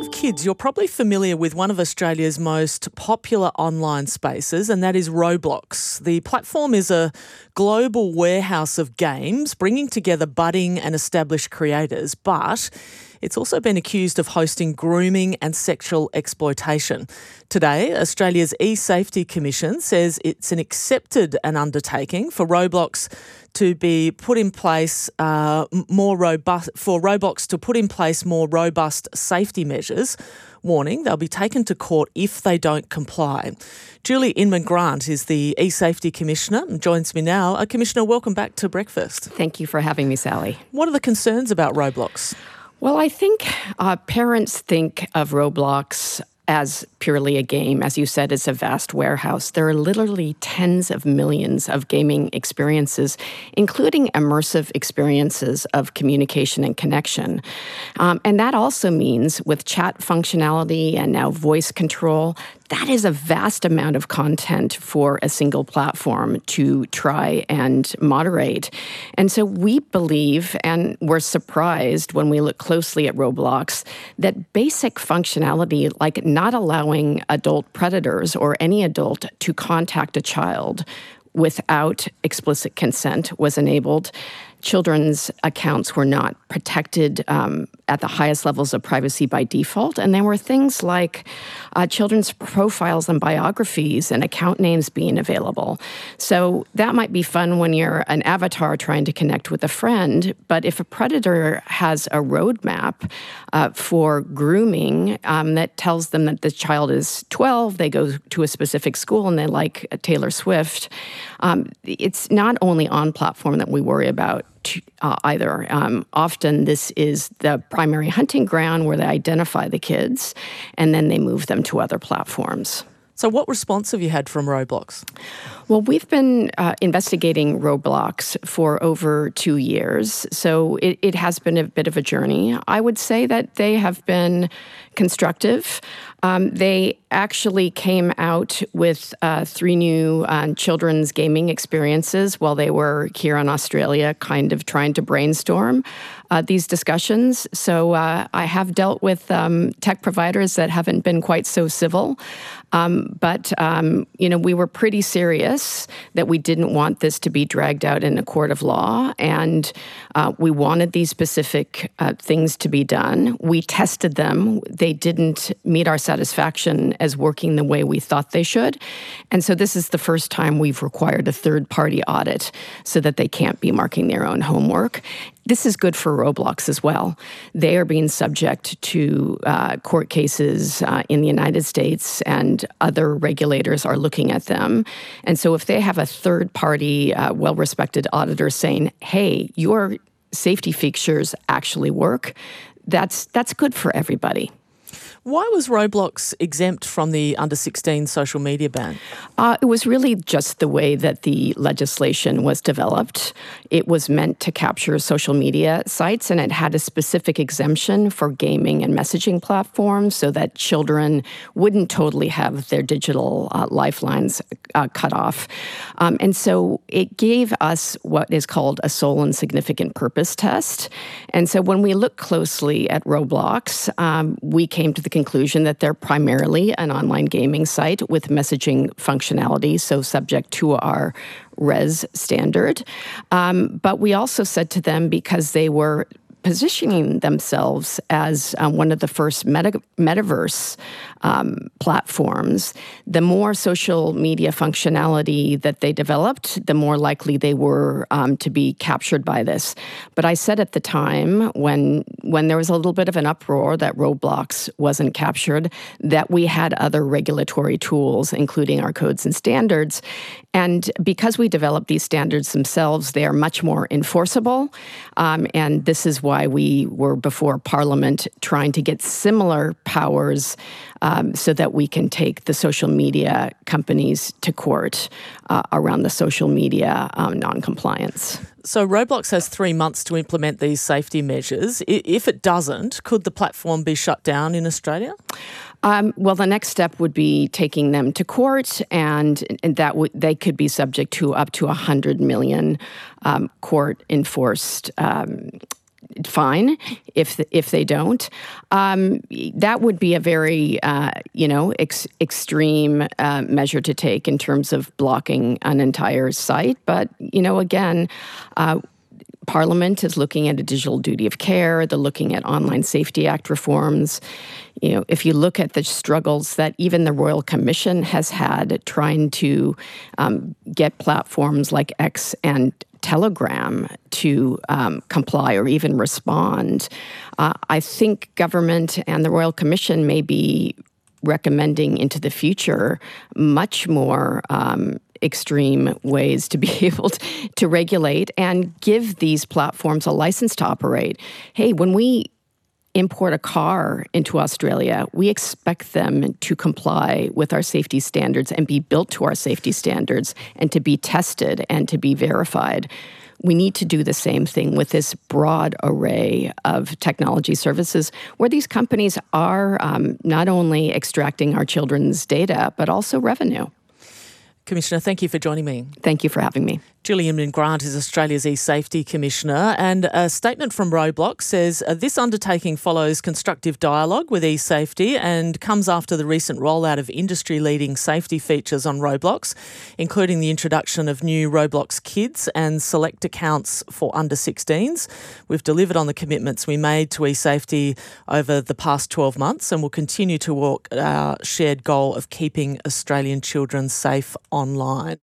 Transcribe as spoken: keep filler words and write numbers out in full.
have kids, you're probably familiar with one of Australia's most popular online spaces, and that is Roblox. The platform is a global warehouse of games, bringing together budding and established creators, but it's also been accused of hosting grooming and sexual exploitation. Today, Australia's E-Safety Commission says it's an accepted an undertaking for Roblox to be put in place uh, more robust for Roblox to put in place more robust safety measures, warning they'll be taken to court if they don't comply. Julie Inman-Grant is the E-Safety Commissioner and joins me now. Uh, Commissioner, welcome back to Breakfast. Thank you for having me, Sally. What are the concerns about Roblox? Well, I think uh, parents think of Roblox as purely a game. As you said, it's a vast warehouse. There are literally tens of millions of gaming experiences, including immersive experiences of communication and connection. Um, and that also means with chat functionality and now voice control, that is a vast amount of content for a single platform to try and moderate. And so we believe, and we're surprised when we look closely at Roblox, that basic functionality, like not allowing adult predators or any adult to contact a child without explicit consent, was enabled. Children's accounts were not protected um, at the highest levels of privacy by default. And there were things like uh, children's profiles and biographies and account names being available. So that might be fun when you're an avatar trying to connect with a friend. But if a predator has a roadmap uh, for grooming um, that tells them that the child is twelve, they go to a specific school and they like Taylor Swift, um, it's not only on platform that we worry about Uh, either. Um, often this is the primary hunting ground where they identify the kids and then they move them to other platforms. So what response have you had from Roblox? Well, we've been uh, investigating Roblox for over two years, so it, it has been a bit of a journey. I would say that they have been constructive. Um, they actually came out with uh, three new uh, children's gaming experiences while they were here in Australia, kind of trying to brainstorm uh, these discussions. So uh, I have dealt with um, tech providers that haven't been quite so civil, um, but um, you know, we were pretty serious that we didn't want this to be dragged out in a court of law, and uh, we wanted these specific uh, things to be done. We tested them. They didn't meet our satisfaction as working the way we thought they should. And so this is the first time we've required a third-party audit so that they can't be marking their own homework. This is good for Roblox as well. They are being subject to uh, court cases uh, in the United States, and other regulators are looking at them. And so if they have a third-party, uh, well-respected auditor saying, hey, your safety features actually work, that's that's good for everybody. Why was Roblox exempt from the under sixteen social media ban? Uh, it was really just the way that the legislation was developed. It was meant to capture social media sites, and it had a specific exemption for gaming and messaging platforms so that children wouldn't totally have their digital uh, lifelines uh, cut off. Um, and so it gave us what is called a sole and significant purpose test. And so when we look closely at Roblox, um, we came to the conclusion that they're primarily an online gaming site with messaging functionality, so subject to our R E S standard. Um, but we also said to them, because they were positioning themselves as um, one of the first meta- metaverse um, platforms, the more social media functionality that they developed, the more likely they were um, to be captured by this. But I said at the time, when when there was a little bit of an uproar that Roblox wasn't captured, that we had other regulatory tools, including our codes and standards. And because we developed these standards themselves, they are much more enforceable. Um, and this is why we were before Parliament trying to get similar powers um, so that we can take the social media companies to court uh, around the social media um, non-compliance. So Roblox has three months to implement these safety measures. If it doesn't, could the platform be shut down in Australia? Um, well, the next step would be taking them to court, and, and that w- they could be subject to up to one hundred million um, court-enforced um, fine if if they don't. Um, that would be a very uh, you know ex- extreme uh, measure to take in terms of blocking an entire site. But you know, again. Uh, Parliament is looking at a digital duty of care. They're looking at Online Safety Act reforms. You know, if you look at the struggles that even the Royal Commission has had trying to um, get platforms like X and Telegram to um, comply or even respond, uh, I think government and the Royal Commission may be recommending into the future much more um, extreme ways to be able to, to regulate and give these platforms a license to operate. Hey, when we import a car into Australia, we expect them to comply with our safety standards and be built to our safety standards and to be tested and to be verified. We need to do the same thing with this broad array of technology services where these companies are um, not only extracting our children's data, but also revenue. Commissioner, thank you for joining me. Thank you for having me. Gillian Grant is Australia's e-safety commissioner, and a statement from Roblox says uh, this undertaking follows constructive dialogue with e-safety and comes after the recent rollout of industry-leading safety features on Roblox, including the introduction of new Roblox Kids and select accounts for under sixteens. We've delivered on the commitments we made to e-safety over the past twelve months and will continue to walk our shared goal of keeping Australian children safe online.